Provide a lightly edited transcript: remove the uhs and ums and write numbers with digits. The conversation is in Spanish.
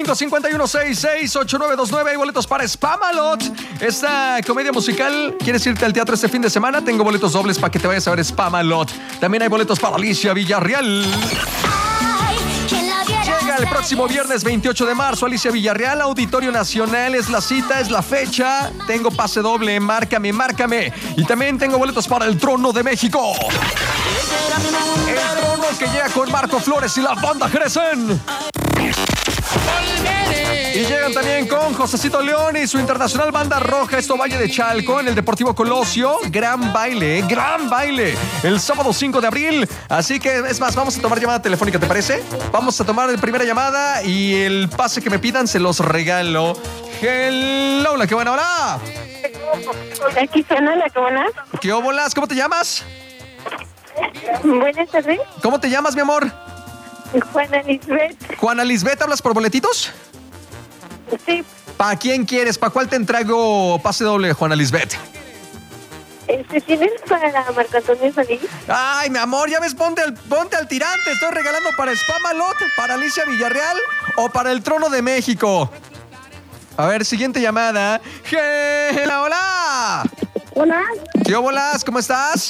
551-668929. Hay boletos para Spamalot. Esta comedia musical. ¿Quieres irte al teatro este fin de semana? Tengo boletos dobles para que te vayas a ver Spamalot. También hay boletos para Alicia Villarreal. Llega el próximo viernes 28 de marzo, Alicia Villarreal, Auditorio Nacional, es la cita, es la fecha. Tengo pase doble, márcame. Y también tengo boletos para el Trono de México. El Trono que llega con Marco Flores y la banda Crecen. Y llegan también con Josecito León y su internacional banda roja, esto Valle de Chalco, en el Deportivo Colosio. Gran baile. El sábado 5 de abril. Así que, es más, vamos a tomar llamada telefónica, ¿te parece? Vamos a tomar la primera llamada y el pase que me pidan se los regalo. Hello, hola, qué buena, hola. Aquí suena la cobona. ¿Qué óbolas? ¿Cómo te llamas? Buenas tardes. ¿Cómo te llamas, mi amor? Juana Lisbeth. Juana Lisbeth, ¿hablas por boletitos? Sí. ¿Para quién quieres? ¿Para cuál te entrego pase doble, Juana Lisbeth? ¿Tienes para Marco Antonio Solís? Ay, mi amor, ya ves, ponte al tirante. Estoy regalando para Spamalot, para Alicia Villarreal o para el Trono de México. A ver, siguiente llamada. Hola. Hola. ¿Qué óbolas? ¿Cómo estás?